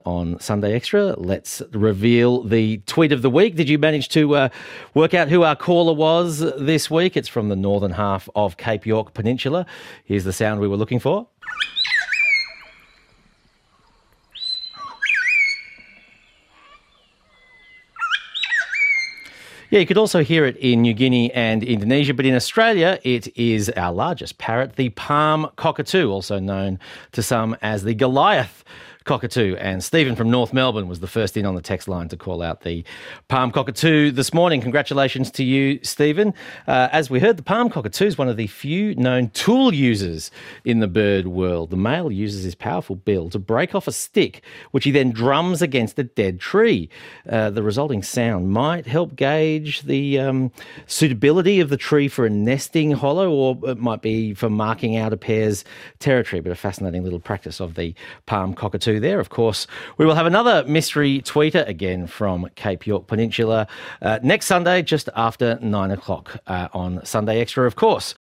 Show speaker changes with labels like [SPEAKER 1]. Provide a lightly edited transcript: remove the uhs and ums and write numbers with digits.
[SPEAKER 1] On Sunday Extra, let's reveal the tweet of the week. Did you manage to work out who our caller was this week? It's from the northern half of Cape York Peninsula. Here's the sound we were looking for. Yeah, you could also hear it in New Guinea and Indonesia, but in Australia it is our largest parrot, the palm cockatoo, also known to some as the Goliath cockatoo. And Stephen from North Melbourne was the first in on the text line to call out the palm cockatoo this morning. Congratulations to you, Stephen. As we heard, the palm cockatoo is one of the few known tool users in the bird world. The male uses his powerful bill to break off a stick, which he then drums against a dead tree. The resulting sound might help gauge the suitability of the tree for a nesting hollow, or it might be for marking out a pair's territory. But a fascinating little practice of the palm cockatoo there. Of course, we will have another mystery tweeter again from Cape York Peninsula next Sunday, just after 9 o'clock on Sunday Extra, of course.